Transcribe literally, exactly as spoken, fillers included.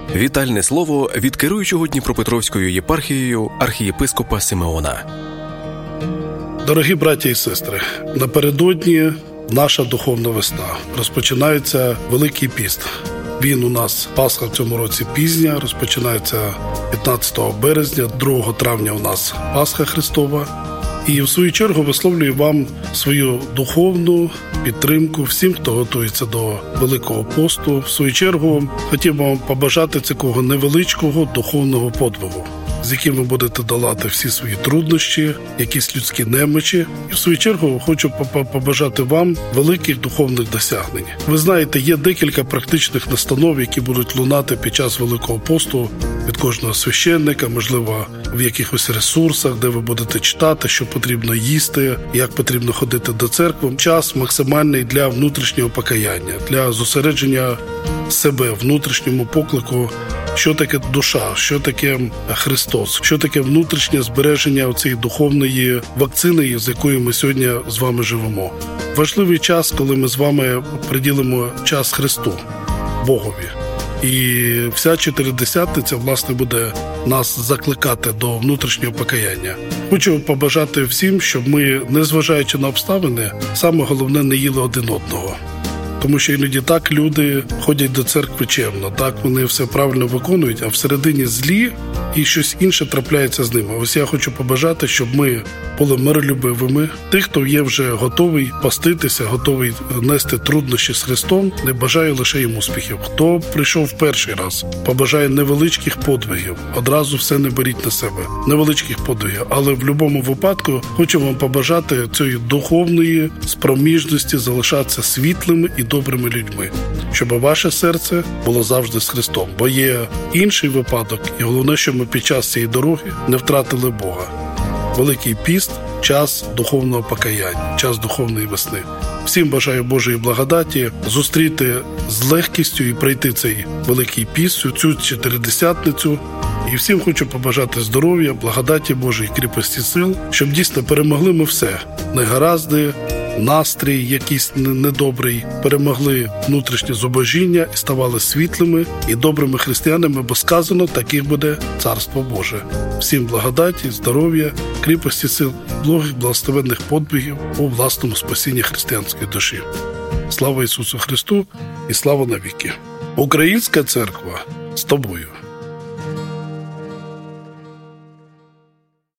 Вітальне слово від керуючого Дніпропетровською єпархією архієпископа Симеона. Дорогі браті і сестри, напередодні наша духовна весна. Розпочинається Великий піст. Він у нас, Пасха в цьому році пізня, розпочинається п'ятнадцятого березня, другого травня у нас Пасха Христова. І в свою чергу висловлюю вам свою духовну підтримку всім, хто готується до Великого посту. В свою чергу хотів би вам побажати такого невеличкого духовного подвигу, з яким ви будете долати всі свої труднощі, якісь людські немочі. І в свою чергу хочу побажати вам великих духовних досягнень. Ви знаєте, є декілька практичних настанов, які будуть лунати під час Великого посту від кожного священника, можливо, в якихось ресурсах, де ви будете читати, що потрібно їсти, як потрібно ходити до церкви. Час максимальний для внутрішнього покаяння, для зосередження себе, внутрішньому поклику, що таке душа, що таке Христос, що таке внутрішнє збереження цієї духовної вакцини, з якою ми сьогодні з вами живемо. Важливий час, коли ми з вами приділимо час Христу, Богові. І вся чотиридесятниця, власне, буде нас закликати до внутрішнього покаяння. Хочу побажати всім, щоб ми, незважаючи на обставини, саме головне не їли один одного. Тому що іноді так люди ходять до церкви чемно, так вони все правильно виконують, а всередині злі і щось інше трапляється з ними. Ось я хочу побажати, щоб ми були миролюбивими. Тих, хто є вже готовий поститися, готовий нести труднощі з Христом, не бажаю лише їм успіхів. Хто прийшов перший раз, побажаю невеличких подвигів. Одразу все не беріть на себе. Невеличких подвигів. Але в будь-якому випадку хочу вам побажати цієї духовної спроміжності залишатися світлими і добрими людьми, щоб ваше серце було завжди з Христом. Бо є інший випадок, і головне, щоб ми під час цієї дороги не втратили Бога. Великий піст – час духовного покаяння, час духовної весни. Всім бажаю Божої благодаті зустріти з легкістю і пройти цей Великий піст, цю чотиридесятницю. І всім хочу побажати здоров'я, благодаті Божої, кріпості сил, щоб дійсно перемогли ми все. Негаразди, настрій якийсь недобрий, перемогли внутрішнє зубожіння і ставали світлими і добрими християнами, бо сказано, таких буде Царство Боже. Всім благодаті, здоров'я, кріпості сил, благих, благословенних подвигів у власному спасінні християнської душі. Слава Ісусу Христу і слава навіки! Українська церква з тобою!